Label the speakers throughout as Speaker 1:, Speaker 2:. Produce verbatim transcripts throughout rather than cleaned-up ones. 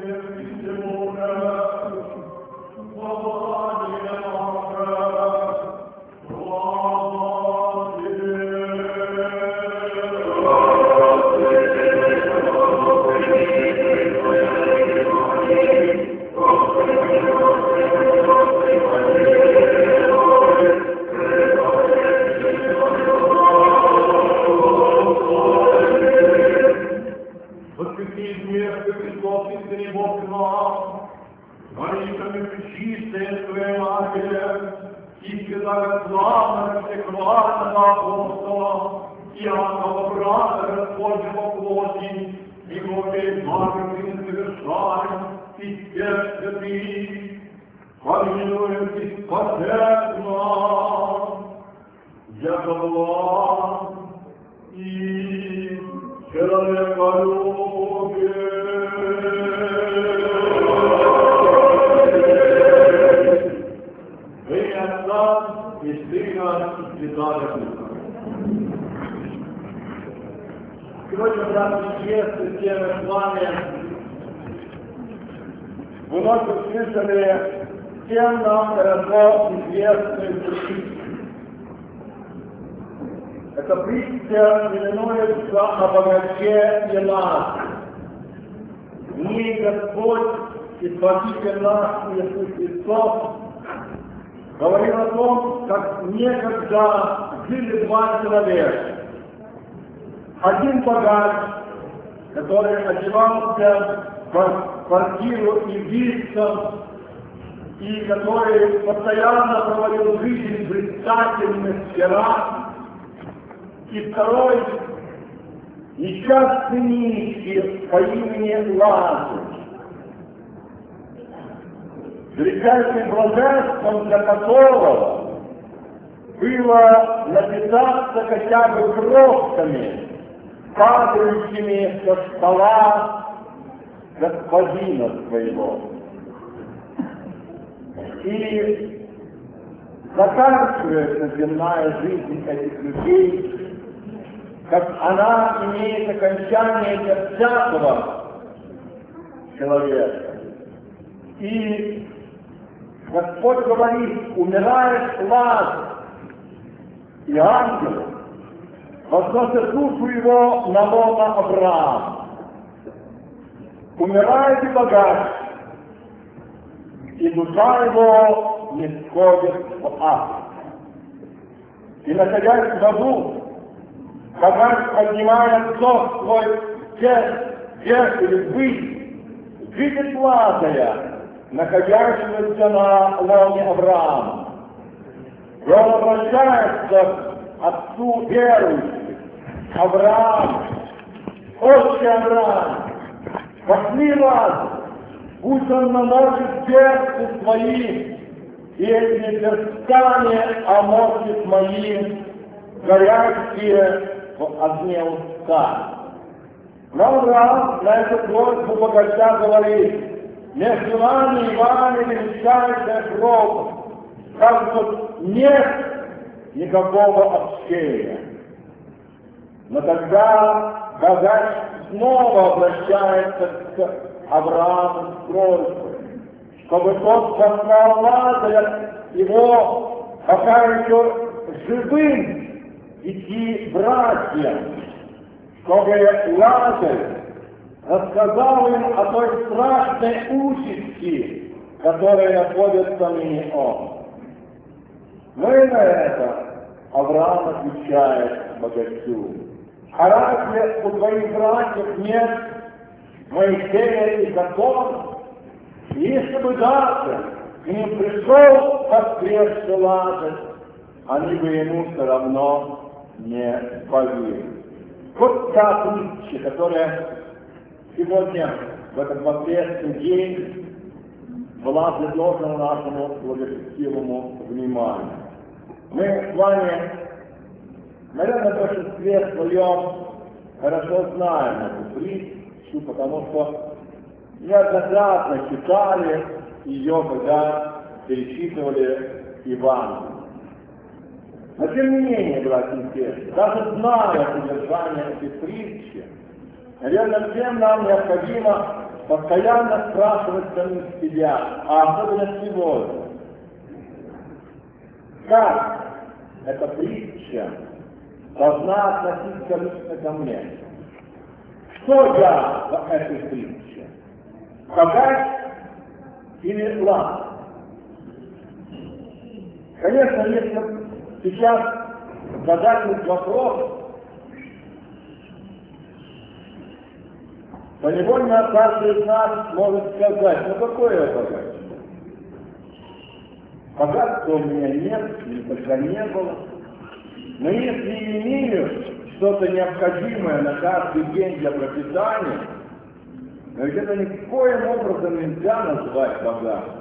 Speaker 1: Сегодня, братья и сестры, с вами вновь услышали всем нам хорошо известную притчу. Эта притча именуется о богаче и ласке. В ней Господь и Спаситель наш Иисус Христос говорил о том, как некогда жили два человека. Один богач, который одевался в квартиру и вице, и который постоянно проводил жизнь в блистательных сферах, и второй несчастный нищий по имени Лазарь, величайшим блаженством для которого было напитаться хотя бы крошками, падающими со стола господина своего. И заканчивается земная жизнь этих людей, как она имеет окончание для всякого человека. И Господь говорит: умирает Лазарь, и ангел возносит душу его на лоно Авраама. Умирает и богач, и душа его не сходит в ад. И, находясь в аду, богач поднимает взор свой вверх или ввысь, видит Лазаря, находящегося на лоне Авраама. И он обращается к отцу верующих: Авраам, отче Авраам, пошли Лазаря, пусть он намочит перцы свои, и этими перстами омочит мои горящие в огне уста. Но Авраам на эту просьбу богача говорит: между вами и вами величайшая кровь, как тут нет никакого общения. Но тогда богач снова обращается к Аврааму с просьбой, чтобы тот послал Лазаря, его пока еще живым, идти братьям, чтобы Лазарь рассказал им о той страшной участи, которая находится ныне он. Ну и на это Авраам отвечает богачу: а разве у твоих братьев нет Моисея и закон? Если бы даже к ним пришел воскресший Лазарь, они бы ему все равно не поверили. Вот та притча, которая сегодня, в этот воскресный день, была предложена нашему благочестивому вниманию. Мы с вами, наверное, в большинстве своем хорошо знаем эту притчу, потому что неоднократно читали ее, когда перечитывали Евангелие. Но тем не менее, братья и сестры, даже зная содержание этой притчи, наверное, всем нам необходимо постоянно спрашивать самих себя, а особенно сегодня, как эта притча должна относиться лично ко мне? Что я в этой притче? Сказать или ладно? Конечно, если сейчас задать этот вопрос, то невольно каждый из нас может сказать, ну какое я богатство? Богатства у меня нет, никогда не было. Но если имею что-то необходимое на каждый день для пропитания, но ведь это никоим образом нельзя назвать богатством.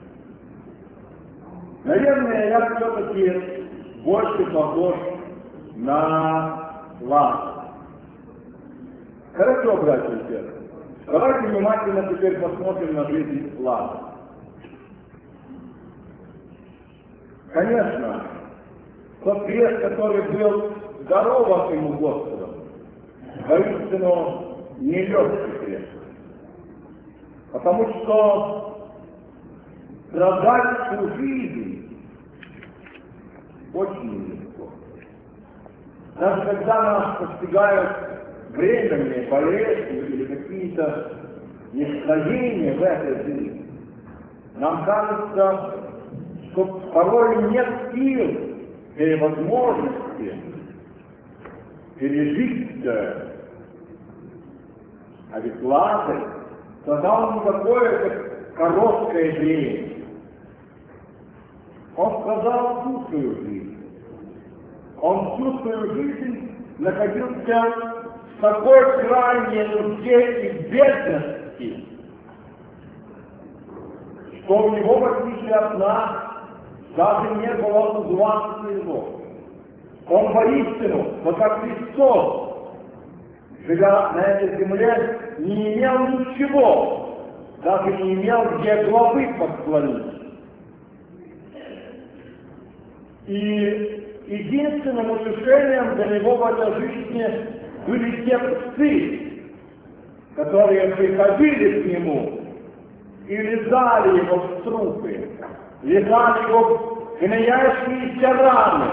Speaker 1: Наверное, я все-таки больше похож на Лазаря. Хорошо, братья и сестры. Давайте внимательно теперь посмотрим на жизнь Лазаря. Конечно, тот крест, который был дарован ему Господом, воистину нелегкий крест. Потому что страдать всю жизнь очень нелегко. Даже когда нас постигают временные болезни или какие-то нестроения в этой жизни, нам кажется, что порой нет сил или возможности пережить это. А ведь Лазарь, тогда он не такое короткое время. Он сказал всю свою жизнь. Он всю свою жизнь находился в такой крайней нужде и бедности, что у него, в отличие от нас, даже не было узла своего. Он воистину, вот как Христос, живя на этой земле, не имел ничего, даже не имел где главы подклонить. И единственным утешением для него в этой жизни были те псы, которые приходили к нему и лизали его в струпы, лизали его в гноящиеся раны.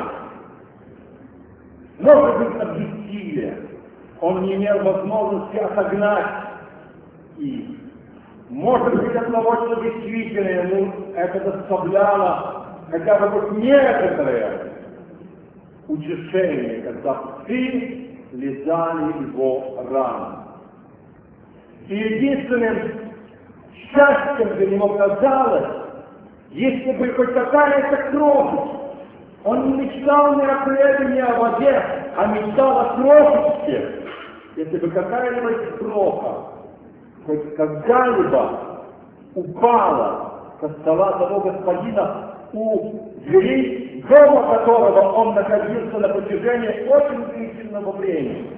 Speaker 1: Может быть, от бессилия он не имел возможности отогнать их. Может быть, от того, что действительно ему это доставляло хотя бы хоть некоторое утешение, когда псы лизали его раны. И единственным счастьем для него казалось, если бы хоть какая-то кровь, он не мечтал ни о хлебе, ни о воде, а мечтал о крошечке, если бы какая-нибудь кроха хоть когда-либо упала со стола того господина, у дверей дома которого он находился на протяжении очень длительного времени.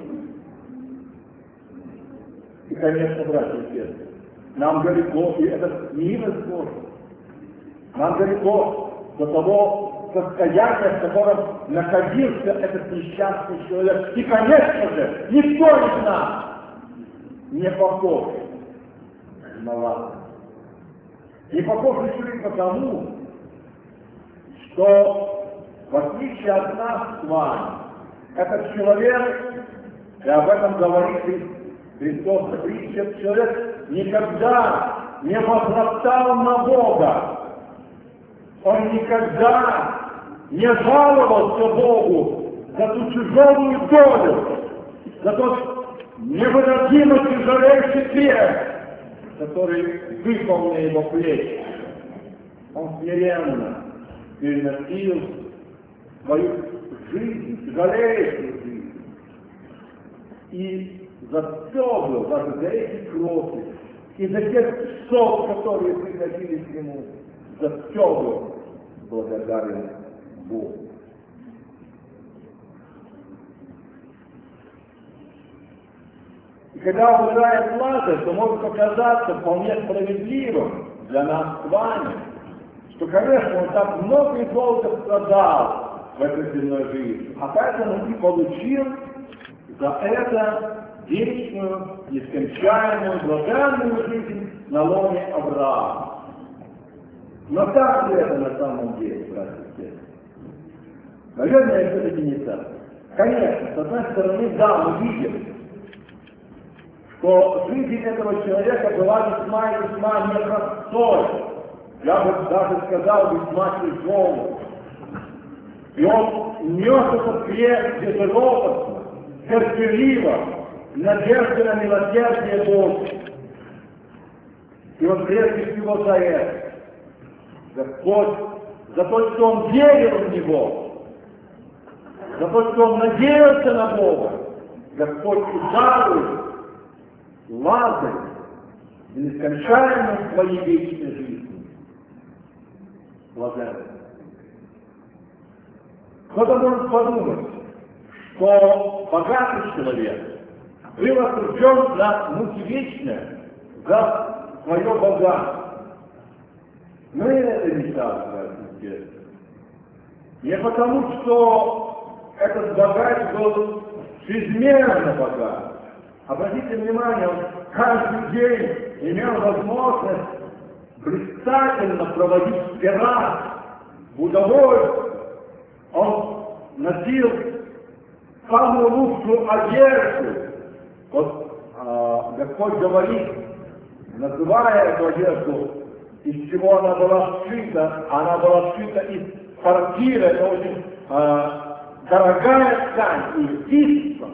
Speaker 1: И, конечно, братья и сестры, нам далеко, и это милость Божия, нам далеко до того состояния, в котором находился этот несчастный человек. И, конечно же, никто из нас не похож на Лазаря. Не похож еще и потому, что, в отличие от нас с вами, этот человек, и об этом говорит Христос в притче, человек никогда не возроптал на Бога. Он никогда не жаловался Богу за ту тяжелую долю, за тот невыносимо тяжелейший крест, который выпал на его плечи. Он смиренно переносил свою жизнь, тяжелейшую жизнь. И за все был, даже за эти крови, и за тех псов, которые приходили к нему, за все был благодарен Богу. И когда умирает Лазарь, то может показаться вполне справедливым для нас с вами, что, конечно, он так много и долго страдал в этой земной жизни, а поэтому и получил за это вечную, нескончаемую, блаженную жизнь на лоне Авраама. Но так ли это на самом деле, братья и сестры? Наверное, все-таки не так. Конечно, с одной стороны, да, мы видим, что жизнь этого человека была весьма и весьма непростой. Я бы даже сказал, весьма тяжелой. И он нес этот крест безропотно, терпеливо, в надежде на милосердие Божье. И он прежде всего за это. Господь, за то, что он верил в Него, за то, что он надеялся на Бога, Господь ударил Лазарь и нескончаемой своей вечной жизни. Блаженный. Кто-то может подумать, что богатый человек был осужден на муки вечные за свое богатство. Но это не так, братья. Не потому, что этот богач был чрезмерно богат. Обратите внимание, он каждый день имел возможность блистательно проводить пират в удовольствие. Он носил самую лучшую одежду. Вот а, Господь говорит, называя эту одежду, из чего она была сшита, она была сшита из парфира, это очень а, дорогая ткань, из тиста.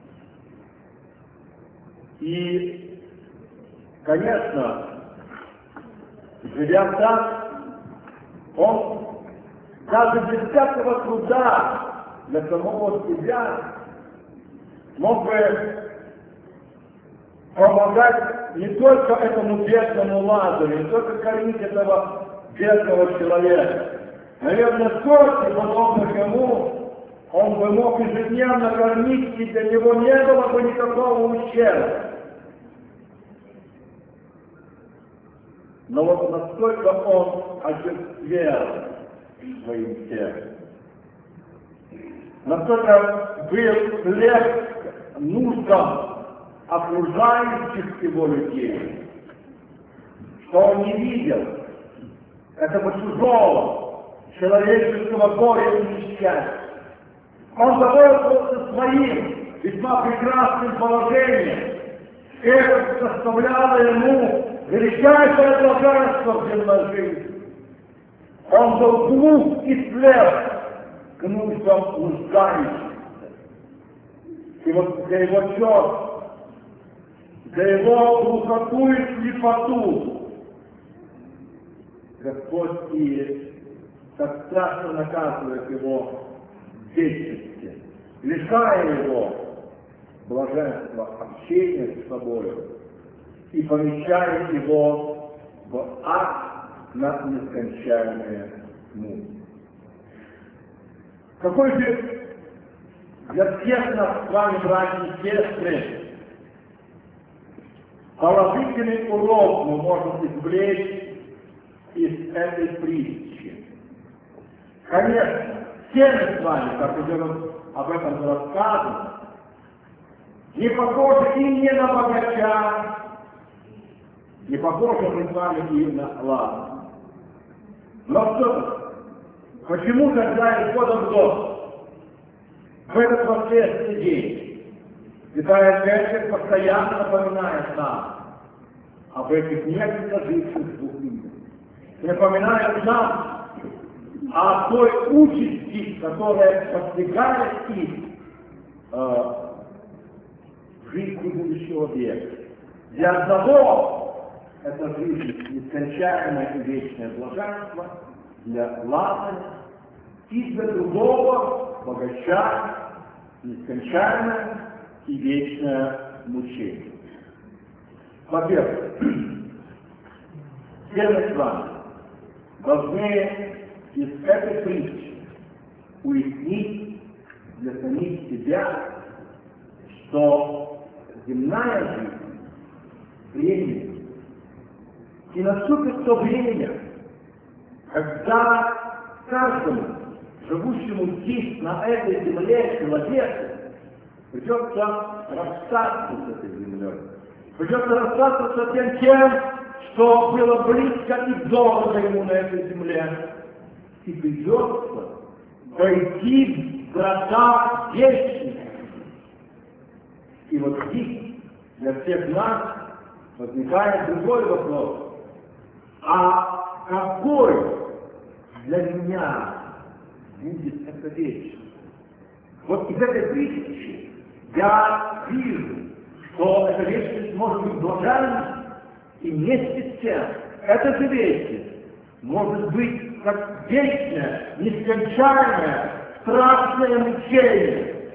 Speaker 1: И, конечно, живя так, он даже без всякого труда для самого себя мог бы помогать не только этому бедному Лазарю, не только кормить этого бедного человека. Наверное, сотни подобных ему он бы мог ежедневно кормить, и для него не было бы никакого ущерба. Но вот настолько он очерствел своим сердцем, настолько был хлеб нуждам окружающих его людей, что он не видел этого чужого человеческого горя и несчастья. Он довольствовался своим весьма прекрасным положением, и это составляло ему величайшее блаженство в земной жизни. Он был глух и слеп к нуждам нуждающихся. И вот для его чёрт, для его глухоту и слепоту Господь и так страшно наказывает его в вечности, лишая его блаженства общения с собой и помещая его в ад на нескончаемые муки. Какой же для всех нас с вами, братья и сестры, положительный урок мы можем извлечь из этой притчи? Конечно, все мы с вами, как уже об этом было сказано, не похожи и не на богача, не похожи мы с вами и на Лазаря. Но что, почему тогда исходом в год, в этот воскресный день, Святая Церковь постоянно напоминает нам об этих некогда живших двух людях, напоминает нам о той участи, которая постигает их э, в жизни будущего века. Для одного это жизнь нескончаемое и вечное блаженство, для Лазаря, и для другого богача нескончаемое и вечное мучение. Во-первых, все мы с вами должны из этой притчи уяснить для самих себя, что земная жизнь временна. И наступит то время, когда каждому, живущему здесь, на этой земле, человеку, Придется расстаться с этой землей. Придется расстаться со всем тем, что было близко и дорого ему на этой земле. И придется пойти в врата вечности. И вот здесь для всех нас возникает другой вопрос. А какой для меня будет эта вечность? Вот из этой притчи я вижу, что эта вечность может быть блаженной, и вместе с тем эта же вечность может быть как вечное, нескончаемое, страшное мучение.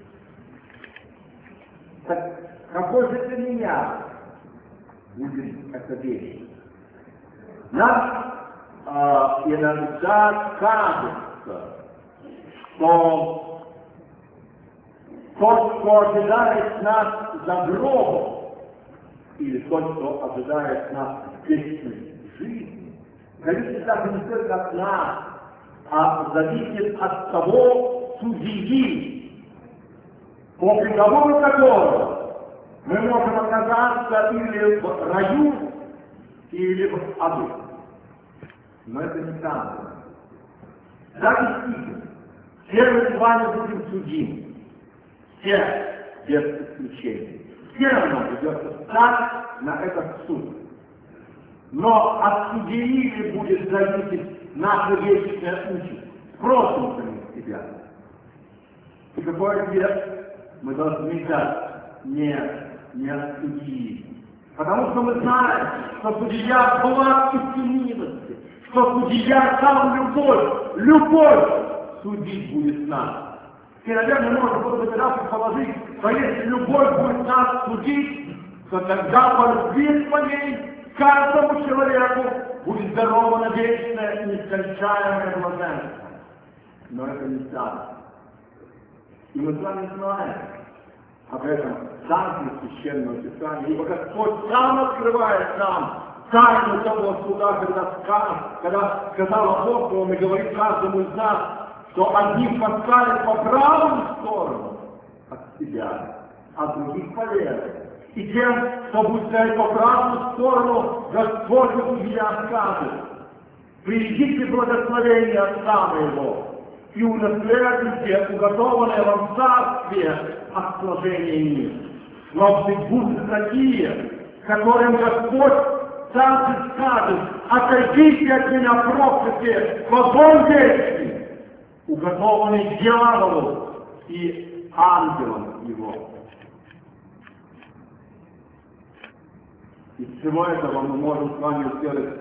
Speaker 1: Так какой же для меня будет эта вечность? Нам э, иногда кажется, что тот, кто ожидает нас за гробом, или тот, кто ожидает нас в вечной жизни, зависит даже не только от нас, а зависит от того судьи, по приговору которого мы можем оказаться или в раю, или в аду. Но это не так. Да, действительно, все мы с вами будем судимы. Все, без исключения. Все равно придется встать на этот суд. Но от судьи ли будет зависеть наша вечная участь? Спросим самих себя. И какой ответ мы должны дать? Нет, не от судьи. Потому что мы знаем, что судья благ и всемилости, что судья сам любовь, любовь судить будет нас. И, наверное, можно было бы тогда предположить, что если любовь будет нас судить, то тогда по любви своей каждому человеку будет даровано вечное и нескончаемое блаженство. Но это не так. И мы с вами знаем об этом Царстве Священного Писания, ибо Господь сам открывает нам тайну того суда, когда, когда сказал апостолам и говорит каждому из нас, что одних поставят по правую сторону от себя, а других по левой. И тем, кто будет стоять по правую сторону, Господь судья скажет: «Придите благословение Отца моего, и унаследуйте уготованное вам царствие от сложения мира». Но будут такие, которым Господь сам скажет: «Отойдите от меня, проклятые, в огонь вечный, уготованный дьяволу и ангелам его». Из всего этого мы можем с вами сделать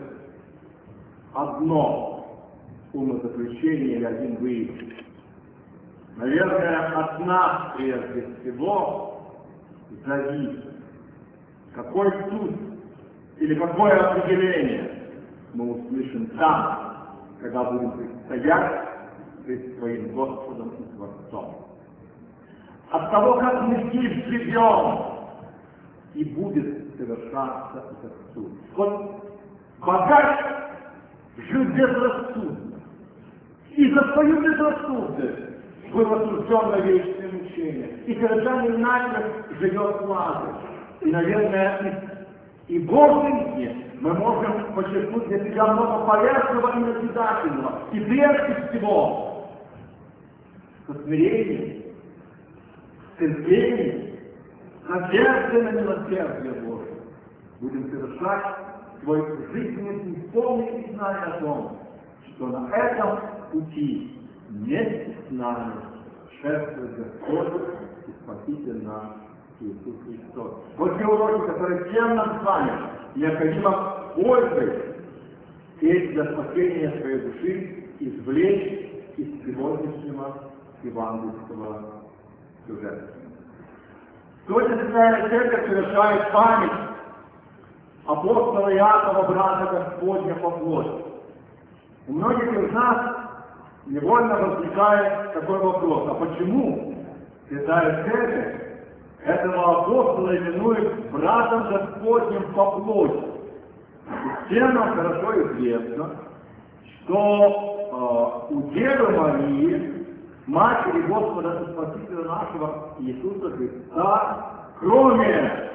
Speaker 1: одно умозаключение или один вывод. Наверное, от нас прежде всего зависит, какой суд или какое определение мы услышим там, когда будем предстоять пред своим Господом и Творцом. От того, как мы здесь живем, и будет совершаться этот суд. Вот богач жил безрассудно, и за свою безрассудность был осужден на вечное мучение, и горожанин Навин живет в ладе. И, наверное, и, и в жизни мы можем подчеркнуть для себя много полезного и назидательного, и прежде всего со смирением, с терпением, надежды на милосердие Божие будем совершать свой жизненный путь, полный и зная о том, что на этом пути вместе с нами шествует Господь и Спаситель наш Иисус Христос. Вот те уроки, которые всем нам с вами необходимо пользой и для спасения своей души извлечь из сегодняшнего евангельского сюжета. Сегодня Святая Церковь совершает память апостола Иакова, брата Господня по плоти. У многих из нас невольно возникает такой вопрос: а почему Святая Церковь этого апостола именует братом Господним по плоти? Всем нам хорошо известно, что э, у Девы Марии матери Господа и Спасителя нашего Иисуса Христа, кроме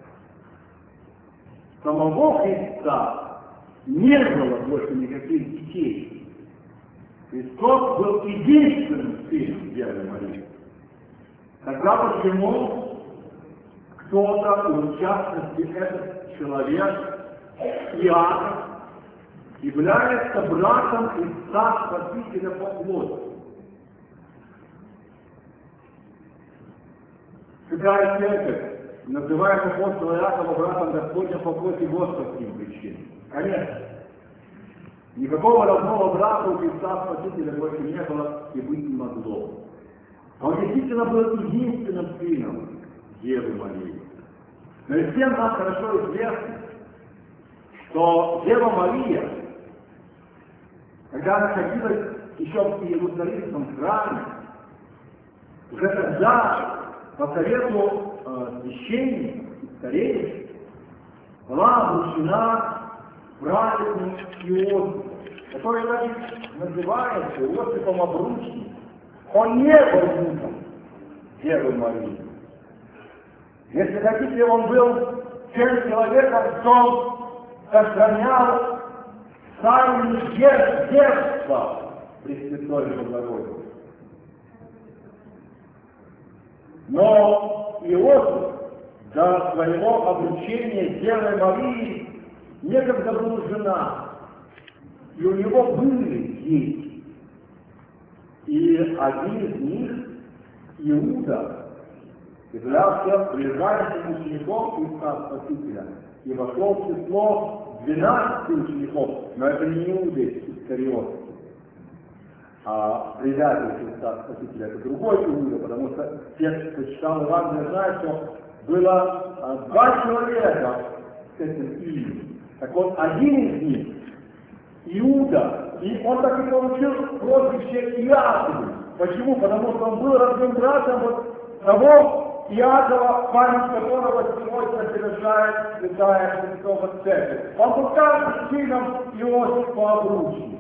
Speaker 1: самого Христа, не было больше никаких детей. Христос был единственным сыном Девы Марии. Тогда почему кто-то, в частности этот человек, Иаков, является братом Христа Спасителя по плоти? Святая Церковь называет апостола Иакова братом Господня по плоти вот по каким причинам. Конечно, никакого родного брата у Христа Спасителя больше не было и быть не могло. Он действительно был единственным сыном Девы Марии. Но и всем нам хорошо известно, что Дева Мария, когда находилась еще в Иерусалимском храме, уже тогда по совету э, священников и старейшин была обручена праведным Иосифом, который называется Иосифом обручником. Он не был мужем Девы Марии. Если хотите, он был тем человеком, кто сохранял тайны детства Пресвятой Богородицы. Но Иосиф до своего обручения с Девой Марии некогда был женат, и у него были дети. И один из них, Иуда, являлся ближайшим учеником Христа Спасителя и вошел в число двенадцати учеников, но это не Иуда Искариот, а предатель Христа Спасителя, это другой Иуда, потому что те, кто читал Евангелие, знают, что было два человека с этим именем. Так вот, один из них, Иуда, и он так и получил прозвище Иаков. Почему? Потому что он был родным братом вот того Иакова, память которого сегодня совершает Святая Христова Церковь. Он был также сыном Иосифа обручника.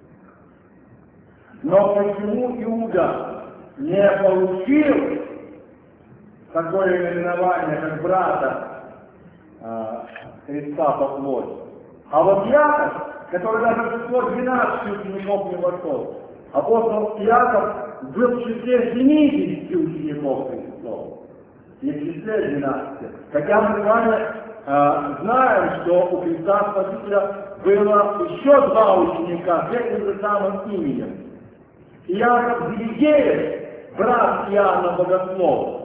Speaker 1: Но почему Иуда не получил такое именование, как брата э, Христа по плоти? А вот Иаков, который даже в число двенадцати учеников не вошел, апостол Иаков был в числе семидесяти учеников Христов, не в числе двенадцати. Хотя мы с вами э, знаем, что у Христа Спасителя было еще два ученика с этим же самым именем. Иаков Зеведеев, брат Иоанна Богослова,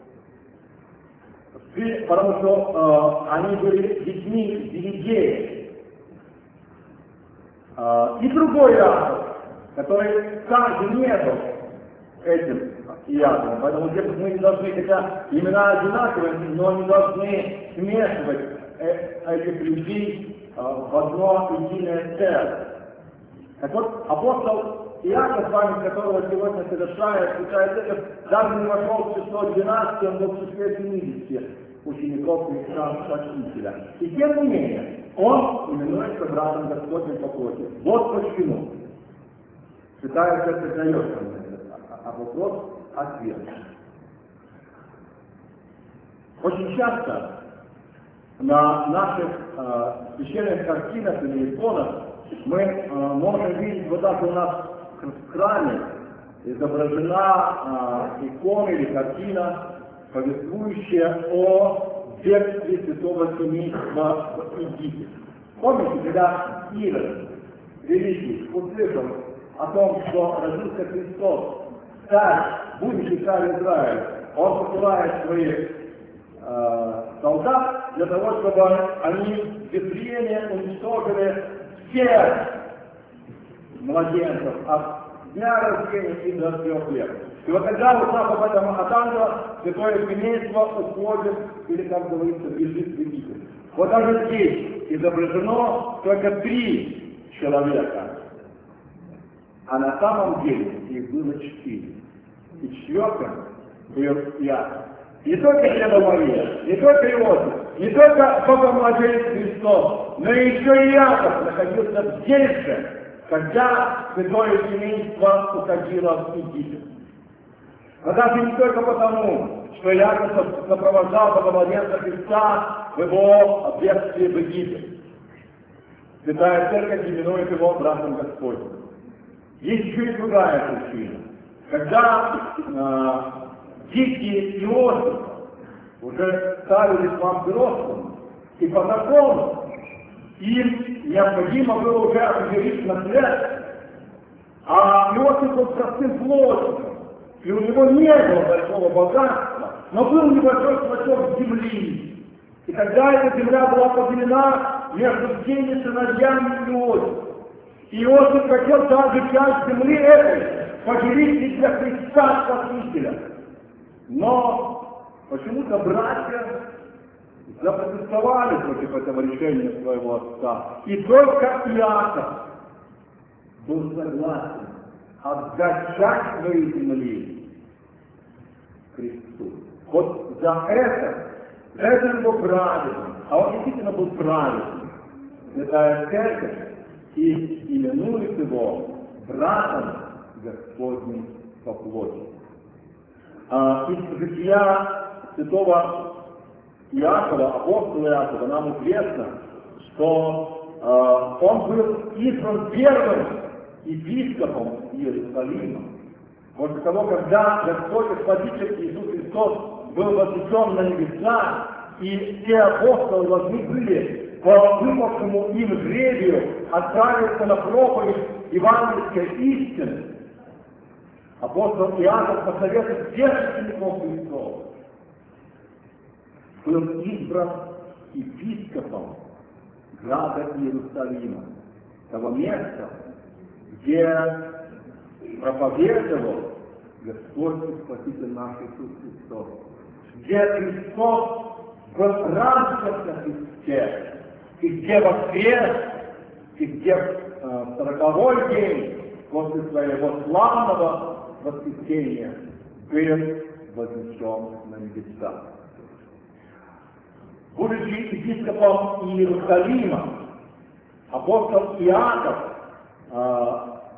Speaker 1: потому что э, они были детьми Зеведеев. Э, и другой Иаков, который также не был этим Иаковом. Поэтому здесь мы не должны, хотя имена одинаковые, но не должны смешивать э, этих людей э, в одно единое целое. Так вот, апостол Иаков, память которого сегодня совершает Святая Церковь, даже не вошел в число двенадцати, он был в числе семидесяти учеников Христа Спасителя. И тем не менее, он именуется братом Господним по плоти. Вот почему. Святая Церковь дает нам это, а вопрос ответ. Очень часто на наших э, священных картинах или иконах мы э, можем видеть, вот так у нас в храме изображена э, икона или картина, повествующая о бегстве святого семейства в Египте. Помните, когда Ирод Великий услышал о том, что родился Христос, царь, будущий царь Израиля, он посылает своих э, солдат для того, чтобы они в Вифлееме уничтожили всех младенцев от дня рождения и до трех лет. И вот когда, узнав об этом от ангела, святое семейство уходит, или, как говорится, бежит в Египет. Вот даже здесь изображено только три человека, а на самом деле их было четыре. И четвертым был Иаков. Не только Дева Мария, не только Иосиф, не только Богомладенец Христос, но еще и Иаков находился здесь же, когда святое семейство уходило в Египет. Но даже не только потому, что Иаков сопровождал Богомолец Христа в его бедствии в Египет. Святая Церковь именует его братом Господним. Есть еще и другая причина. Когда э, дикие Иосиф уже стали весьма взрослыми, и по закону им необходимо было уже определить наследство. А Иосиф был простым плотником, и у него не было большого богатства, но был небольшой клочок земли. И когда эта земля была поделена между всеми сыновьями Иосифа, Иосиф хотел также часть земли этой поделить для Христа Спасителя. Но почему-то братья запротестовали против этого решения своего отца. И только Иаков был согласен отдать часть своей земли Христу. Вот за это, это его праведным, а он действительно был праведным. Святая Церковь и именует его братом Господним по плоти. А, из жития святого Иакова, апостола Иакова, нам известно, что э, он был избран первым епископом Иерусалима. После того, когда Господь и Спаситель Иисус Христос был вознесен на небеса, и все апостолы должны были по выпавшему им жребию отправиться на проповедь евангельской истины, апостол Иаков по совету всех учеников Христова был избран епископом града Иерусалима, того места, где проповедовал Господь и Спаситель наш Иисус Христос, где Христос был распят на Христе, и где воскрес, и где э, в сороковой день после своего славного воскресения был вознесен на небеса. Будучи епископом Иерусалима, апостол Иаков э,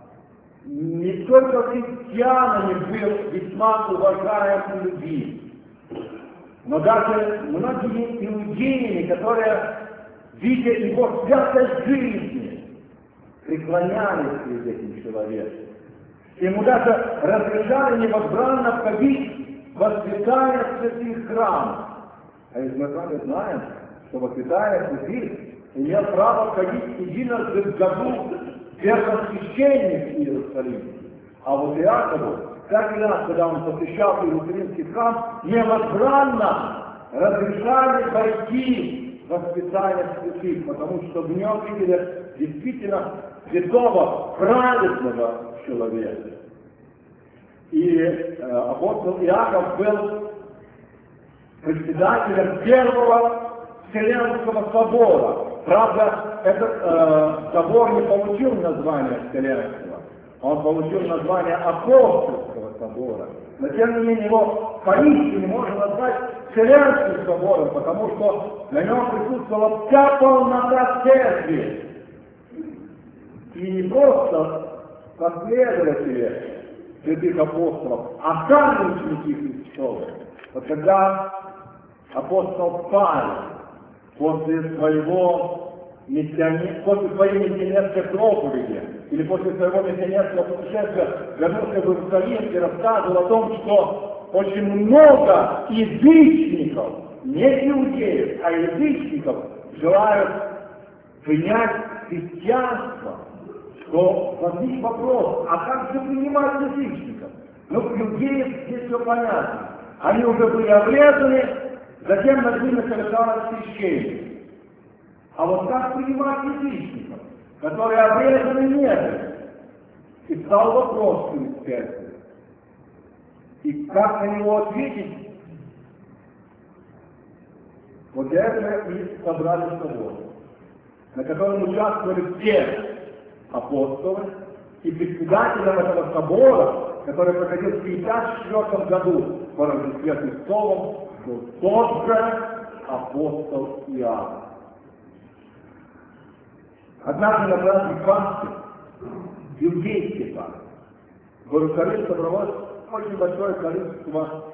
Speaker 1: не только христианами был весьма уважаем и любим, но даже многими иудеями, которые, видя его святость жизни, преклонялись перед этим человеком. Ему даже разрешали невозбранно входить во святая святых храмов. А ведь мы с вами знаем, что во святая святых имел право входить единожды в году первосвященник Иерусалима. А вот Иакову, всякий раз, когда он посещал Иерусалимский храм, невозбранно разрешали войти во святая святых, потому что в нем видели действительно святого, праведного человека. И э, апостол Иаков был председателем первого Вселенского собора. Правда, этот э, собор не получил название Вселенского, он получил название Апостольского собора. Но тем не менее его поистине можно назвать Вселенским собором, потому что на нем присутствовала вся полнота церкви. И не просто последователи святых апостолов, а сами ученики Христовы. Вот когда апостол Павел после своего миссионера, после своей миссионерской проповеди или после своего миссионерского путешествия вернулся в Иерусалим и рассказывал о том, что очень много язычников, не иудеев, а язычников желают принять христианство, то возник вопрос, а как же принимать язычников? Ну, иудеев здесь все понятно. Они уже были обрезаны, затем над ними совершалось священие. А вот как принимать язычников, которые обрезаны не были? И стал вопрос перед церковью. И как на него ответить? Вот для этого и собрали собор, на котором участвовали все апостолы, и председателем этого собора, который проходил в пятьдесят четвёртом году по Рождестве Христовом, был тот же апостол Иоанн. Однажды на праздник Пасхи, иудейский праздник, в Иерусалим собралось очень большое количество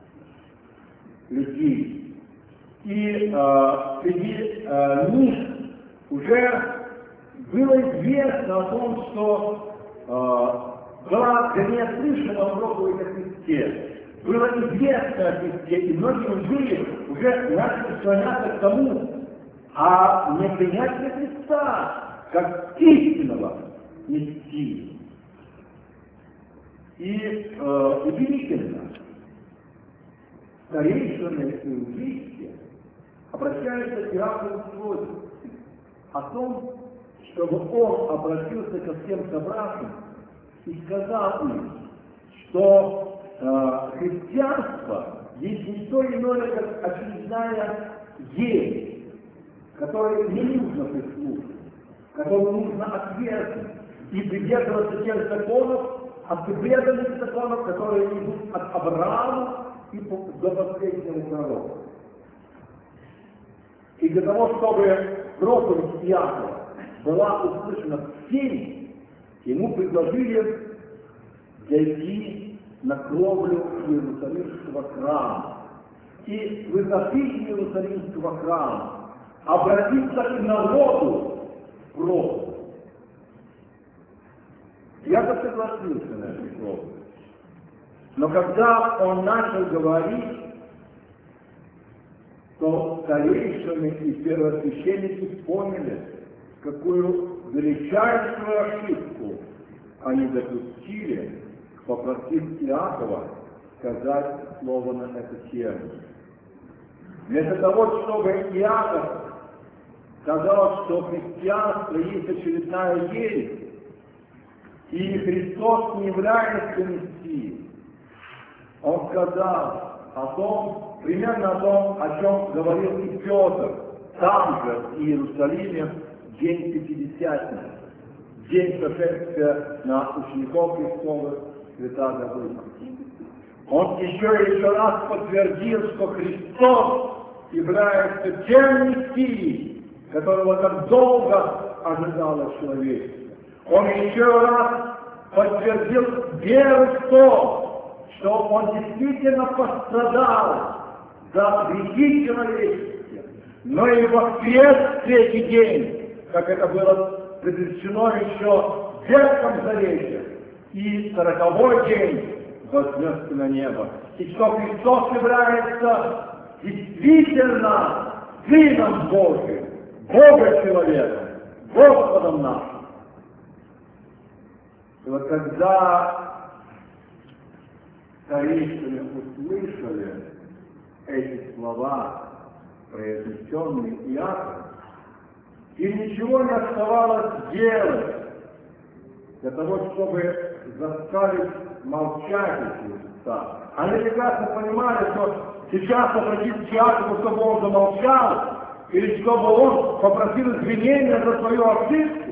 Speaker 1: людей. И э, среди э, них уже было известно о том, что э, была, вернее, слышно о проповеди о Христе. Было известно о Христе, и многие жили уже начали склоняться к тому, а не принять ли Христа как истинного Мессию. И э, удивительно, старейшины иудейские обращаются к Иакову с просьбой о том, чтобы он обратился ко всем собравшим и сказал им, что э, христианство есть не то иное, как очередная ересь, которой не нужно прислушаться, которую нужно отвергнуть и придерживаться тех законов, отвергнуть законов, которые идут от Авраама и до последнего пророка. И для того, чтобы проповедь Иакова была услышана всеми, ему предложили зайти на кровлю Иерусалимского храма и с высоты Иерусалимского храма обратиться к народу просто. Я-то согласился на эту кровлю. Но когда он начал говорить, то старейшины и первосвященники поняли, какую величайшую ошибку они допустили, попросив Иакова сказать слово на эту тему. Вместо того, чтобы Иаков сказал, что христианство есть очередная ересь, и Христос не является Мессией, он сказал о том, примерно о том, о чем говорил и Петр, там же, в Иерусалиме, день Пятидесятницы, день сошествия на учеников Христовых, святаго Духа. Он еще и еще раз подтвердил, что Христос является тем Мессией, которого так долго ожидало человечество. Он еще раз подтвердил веру в то, что он действительно пострадал за грехи человеческие, но и воскрес в третий день, как это было предрешено еще в Ветхом Завете, и сороковой день вознесся на небо. И что Христос является действительно Сыном Божьим, Бога-человеком, Господом нашим. И вот когда старейшины услышали эти слова, произнесенные Иаковом, им ничего не оставалось делать для того, чтобы заставить молчать эти уста. Они прекрасно понимали, что сейчас обратиться к Иакову, чтобы он замолчал, или чтобы он попросил извинения за свою ошибку.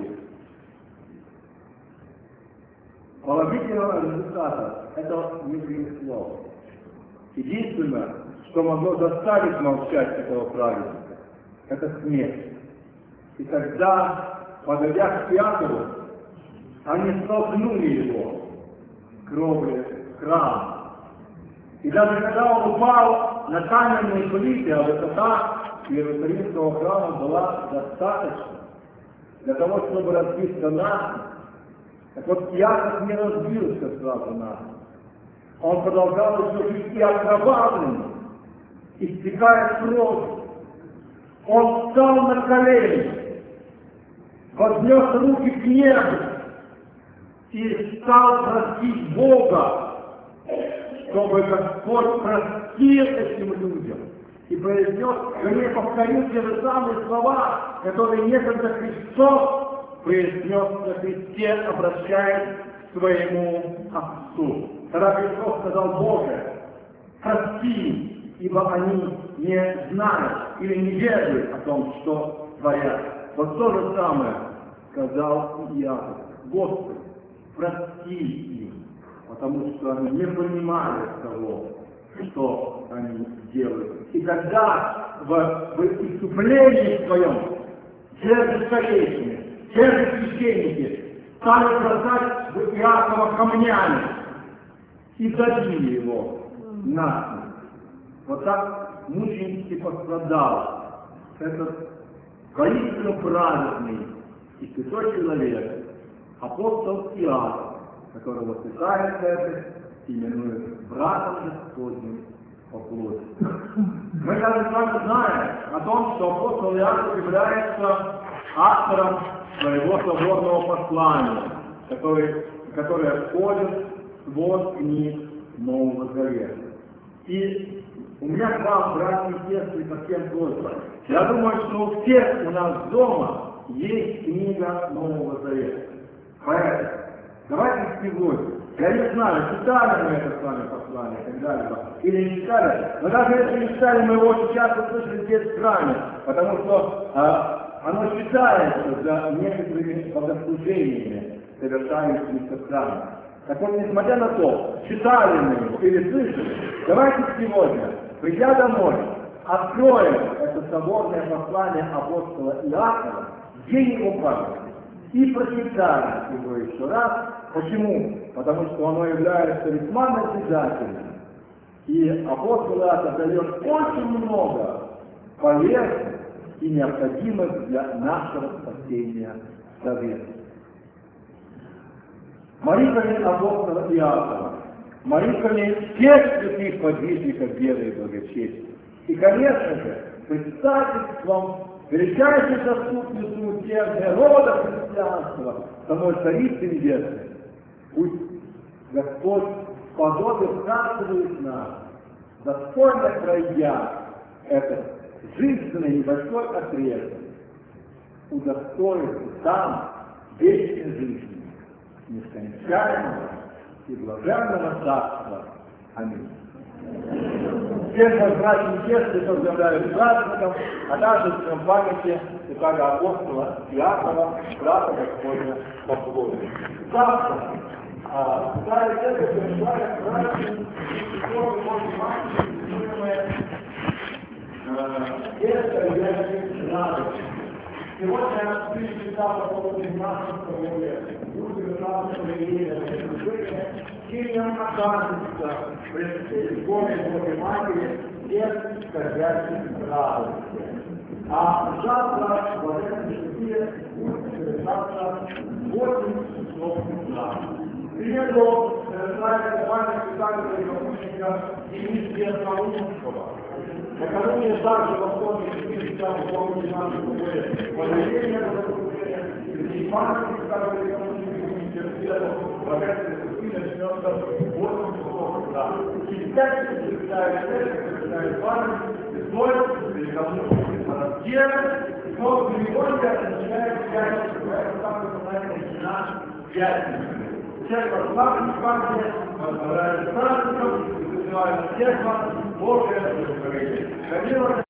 Speaker 1: Положительного результата это не принесло. Единственное, что могло заставить молчать этого праведника, это смерть. И тогда, подойдя к Иакову, они столкнули его к кровле храма. И даже когда он упал на каменные плиты, а высота Иерусалимского храма была достаточна для того, чтобы разбиться насмерть. Так вот, Иаков не разбился сразу насмерть. Он продолжал еще жить и окровавленный, истекая кровью. Он встал на колени, вознес руки к небу и стал просить Бога, чтобы Господь простил этим людям. И произнес, вернее, повторил те же самые слова, которые некогда Христос произнес на кресте, обращаясь к своему Отцу. Тогда Христос сказал: Боже, прости, ибо они не знают или не ведают о том, что творят. Вот то же самое сказал Иаков: Господи, прости им, потому что они не понимали того, что они делают. И тогда в, в искуплении своем те же старейшины, те же священники стали бросать в Иакова камнями. и забили его насмерть. Вот так мученически пострадал этот воистину праведный и святой человек, апостол Иоанн, которого Святая Церковь именует братом Господним по плоти. Мы даже с вами знаем о том, что апостол Иоанн является автором своего соборного послания, который, которое входит в свод книг Нового Завета. И у меня к вам, братья и сестры, совсем просьба. Я думаю, что у всех у нас дома есть книга Нового Завета. Поэтому давайте сегодня, я не знаю, читали мы это с вами послание когда-либо или не читали, но даже если не читали, мы его сейчас услышали здесь в храме, потому что а, оно читается за некоторыми богослужениями, совершающимися в храме. Так вот, несмотря на то, читали мы его или слышали, давайте сегодня, придя домой, откроем это соборное послание апостола Иакова, день его памяти, и прочитаем его еще раз. Почему? Потому что оно является весьма назидательным. И апостол Иаков дает очень много полезных и необходимых для нашего спасения советов. Молитвами апостола Иакова, молитвами всех святых подвижников веры и благочестия. И, конечно же, предстательством величайшей доступностью усердия рода христианства, самой Царицы Небесной. Пусть Господь сподобит царствует нас, достойно пройдя этот жизненный небольшой отрезок, удостоится там вечной жизни, нескончаемого и блаженного царства. Аминь. Всех вас, братья и сестры, поздравляю с праздником, а также с памяти святого апостола Иакова, брата Господня по плоти. Завтра Святая Церковь совершает праздник Святой Божьей Матери, именуемое радость. Сегодня тысяча по девятнадцатого века будет девятнадцатого века сильно окажется пред иконой Божьей Матери всех скорбящих радости. А завтра в этом числе будет совершаться восемь часов утра. К примеру, совершается память Святого Мученика Дмитрия Солунского. Накануне также во вторник четыреста восемнадцатого года возрождение богослужения и память Святого Университета Божественной Церкви начнется в восемь часов утра. Через пять минут читает церковь, читает память, и стоит переговорить монастырь, но переводка начинает в пять часов. Это самое национальное начина в пятницу. Церковь славы Евангелия, возглавляет праздником, и вызывает всех вас Божие благословение.